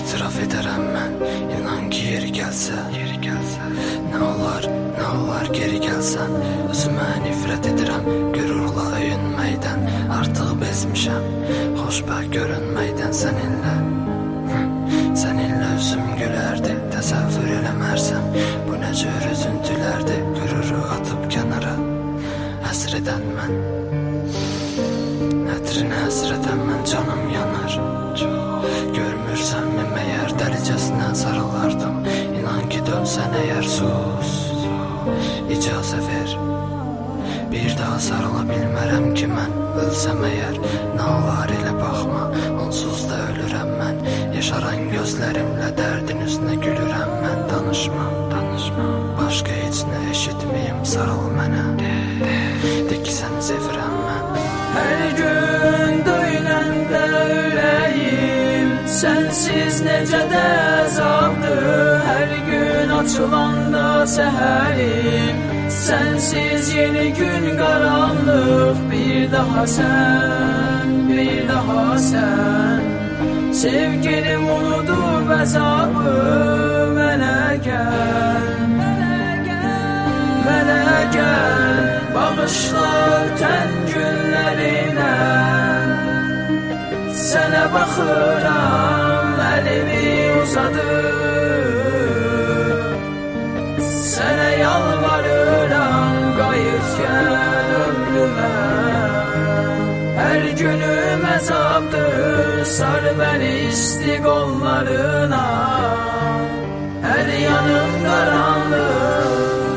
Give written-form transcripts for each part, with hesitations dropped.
İtiraf edərəm mən, inan ki yeri gəlsə. Nə olar geri gəlsən. Özümə nifrət edirəm, qürurla öyünməkdən. Artıq bezmişəm, xoşbəxt görünməkdən. Səninlə üzüm gülərdi, təsəvvür eləmərsəm. Bu nə cür üzüntülərdi, qüruru atıb kənara. Həsr edən mən, ətrinə həsrətən mən, canım yanar. Görmürsənmi məyər, dəlicəsinə sarılardım. İnan ki dönsən əgər, sus, icazə ver. Bir daha sarıla bilmərəm ki mən, ölsəm əgər. Nə olar elə baxma, onsuz da ölürəm mən. Yaşaran gözlərimlə dərdin üstünə gülürəm mən. Danışma, başqa heç nə eşitməyim, sarıl mənə. De ki səni sevirəm mən. Hər gün döyüləndə ürəyim, sənsiz necə də əzabdır. Hər gün açılanda səhərim, sənsiz yeni gün qaranlıq. Bir daha sən, bir daha sən. Sevgilim unudub əzabı, mənə gəl, mənə gəl. Bağışla ötən günlərinə, sənə baxıram, əlimi uzadır. Sənə yalvarıram, qayıt gəl ömrümə. Hər günüm əzabdır, sar məni isti qollarına. Hər yanım qaranlıq.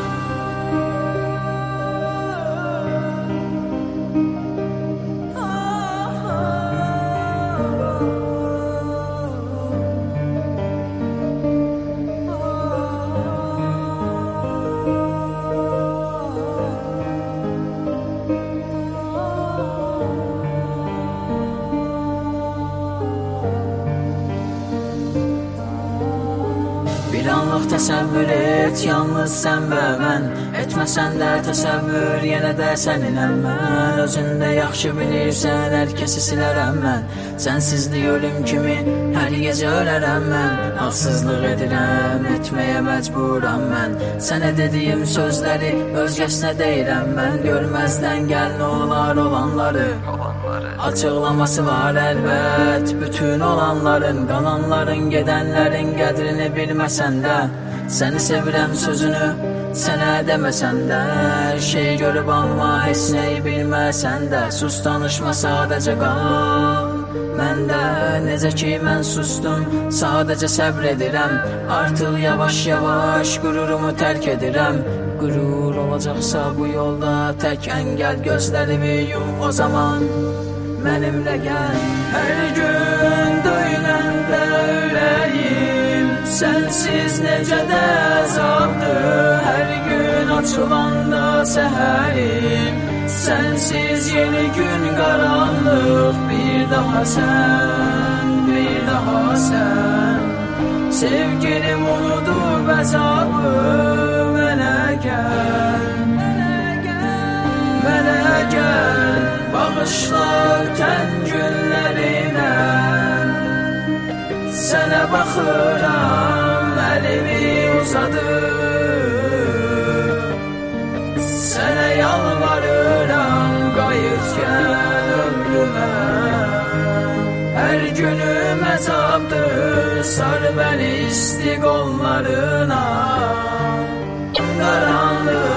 Bir anlıq təsəvvür et, yalnız sən və mən. Etməsən də təsəvvür, yenə də səninəm mən. Özündə yaxşı bilirsən, hər kəsi silərəm mən. Sənsizlik ölüm kimi, hər gecə ölərəm mən. Haqsızlıq edirəm, etməyə məcburam mən. Sənə dediyim sözləri özgəsinə deyirəm mən. Görməzdən gəl nə olar olanları. Açıqlaması var əlbət, bütün olanların, qalanların, gedənlərin qədrini bilməsən də. Səni sevirəm sözünü sənə deməsən də. Hər şey görüb amma heç nəyi bilməsən də. Sus danışma, sadəcə qal məndə. Necə ki mən sustum, sadəcə səbr edirəm. Artıq yavaş-yavaş qürurumu tərk edirəm. Qürur olacaqsa bu yolda tək əngəl. Gözlərimi yum o zaman, mənimlə gəl. Hər gün döyüləndə ürəyim, sənsiz necə də əzabdır. Hər gün açılanda səhərim, sənsiz yeni gün qaranlıq. Bir daha sən, bir daha sən. Sevgilim unudub əzabı, mənə gəl, mənə gəl. Bağışla ötən günlərinə, sənə baxıram, əlimi uzadır. Sənə yalvarıram, qayıt gəl ömrümə. Hər günüm əzabdır, sar məni isti qollarına. Qaranlıq